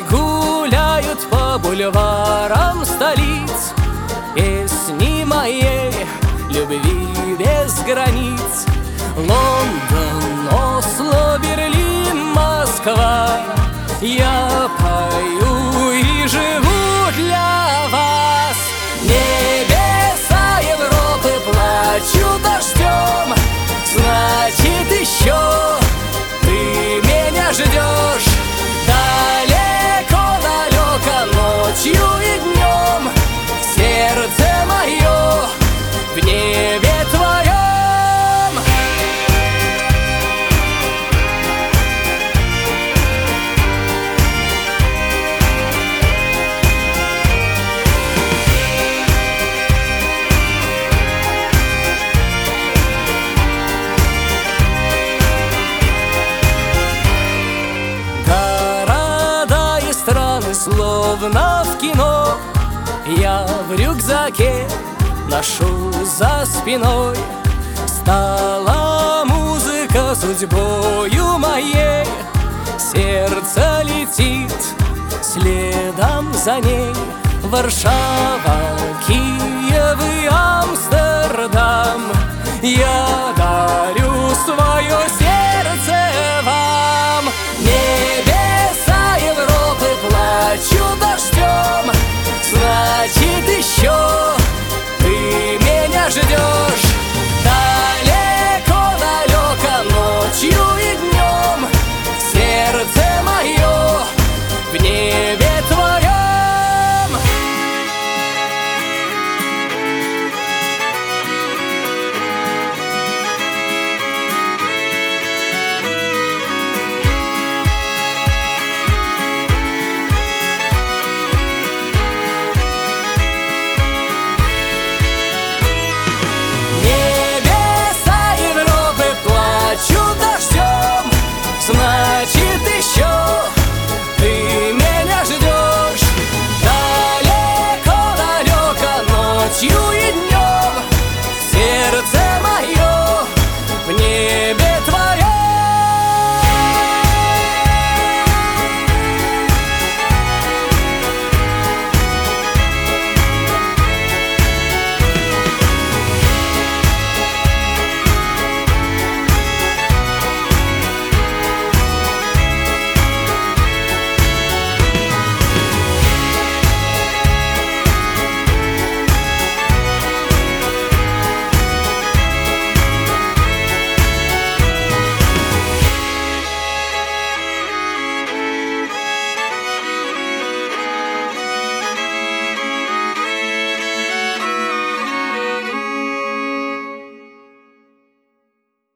гуляют по бульварам столиц песни моей любви без границ. Лондон, Осло, Берлин, Москва, я пою и живу для вас. Небеса Европы плачут дождем, значит, еще ты меня ждешь. Далеко-далеко ночью и днем сердце мое в небе твоем. Города и страны словно в кино я в рюкзаке ношу за спиной. Стала музыка судьбою моей, сердце летит следом за ней. Варшава, Киев и Амстердам, я дарю